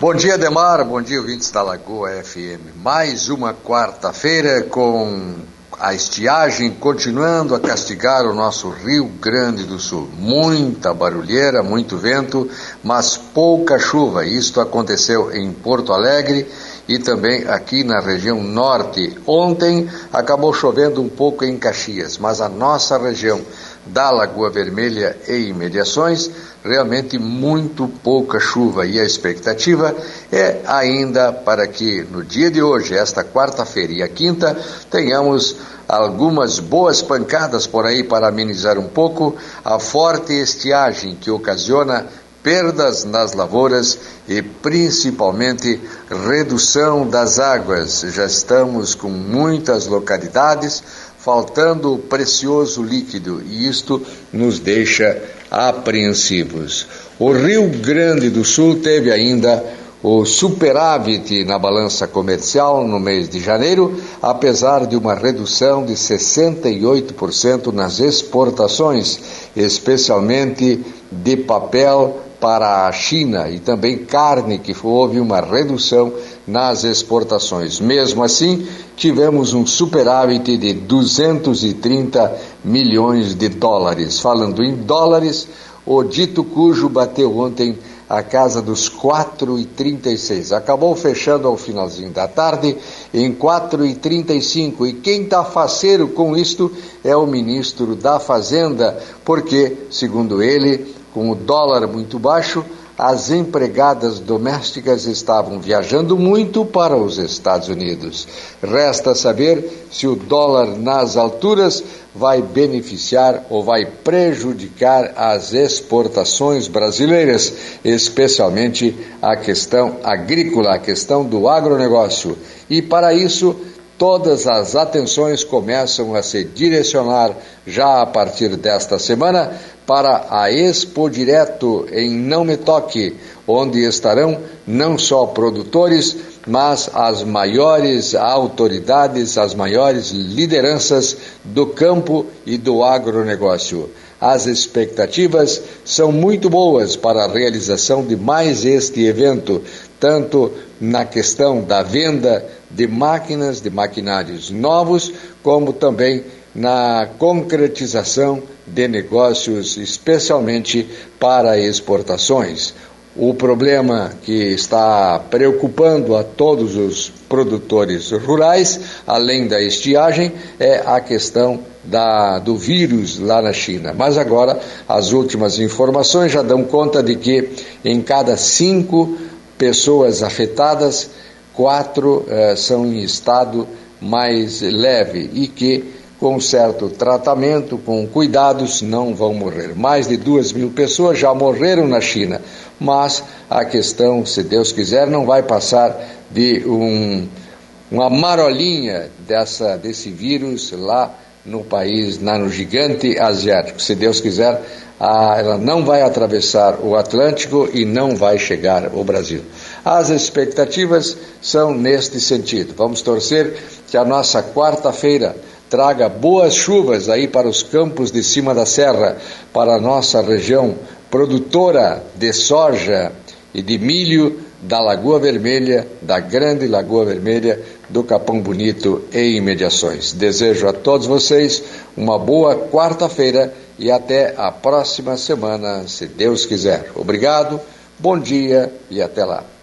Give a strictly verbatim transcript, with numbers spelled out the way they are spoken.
Bom dia, Ademar, bom dia, ouvintes da Lagoa F M. Mais uma quarta-feira com a estiagem continuando a castigar o nosso Rio Grande do Sul. Muita barulheira, muito vento, mas pouca chuva. Isto aconteceu em Porto Alegre e também aqui na região norte. Ontem acabou chovendo um pouco em Caxias, mas a nossa região da Lagoa Vermelha e imediações, realmente muito pouca chuva, e a expectativa é ainda para que no dia de hoje, esta quarta-feira e a quinta, tenhamos algumas boas pancadas por aí para amenizar um pouco a forte estiagem que ocasiona perdas nas lavouras e principalmente redução das águas. Já estamos com muitas localidades faltando precioso líquido e isto nos deixa apreensivos. O Rio Grande do Sul teve ainda o superávit na balança comercial no mês de janeiro, apesar de uma redução de sessenta e oito por cento nas exportações, especialmente de papel para a China, e também carne, que houve uma redução nas exportações. Mesmo assim, tivemos um superávit de duzentos e trinta milhões de dólares. Falando em dólares, o dito cujo bateu ontem a casa dos quatro e trinta e seis. Acabou fechando ao finalzinho da tarde em quatro e trinta e cinco. E quem está faceiro com isto é o ministro da Fazenda, porque, segundo ele, com o dólar muito baixo, as empregadas domésticas estavam viajando muito para os Estados Unidos. Resta saber se o dólar nas alturas vai beneficiar ou vai prejudicar as exportações brasileiras, especialmente a questão agrícola, a questão do agronegócio. E para isso, todas as atenções começam a se direcionar já a partir desta semana para a Expo Direto em Não Me Toque, onde estarão não só produtores, mas as maiores autoridades, as maiores lideranças do campo e do agronegócio. As expectativas são muito boas para a realização de mais este evento, tanto na questão da venda de máquinas, de maquinários novos, como também na concretização de negócios, especialmente para exportações. O problema que está preocupando a todos os produtores rurais, além da estiagem, é a questão da, do vírus lá na China. Mas agora as últimas informações já dão conta de que em cada cinco pessoas afetadas, quatro eh, são em estado mais leve e que, com certo tratamento, com cuidados, não vão morrer. Mais de duas mil pessoas já morreram na China, mas a questão, se Deus quiser, não vai passar de um, uma marolinha dessa, desse vírus lá no país, lá no gigante asiático. Se Deus quiser, a, ela não vai atravessar o Atlântico e não vai chegar ao Brasil. As expectativas são neste sentido. Vamos torcer que a nossa quarta-feira traga boas chuvas aí para os campos de cima da serra, para a nossa região produtora de soja e de milho da Lagoa Vermelha, da Grande Lagoa Vermelha, do Capão Bonito e imediações. Desejo a todos vocês uma boa quarta-feira e até a próxima semana, se Deus quiser. Obrigado, bom dia e até lá.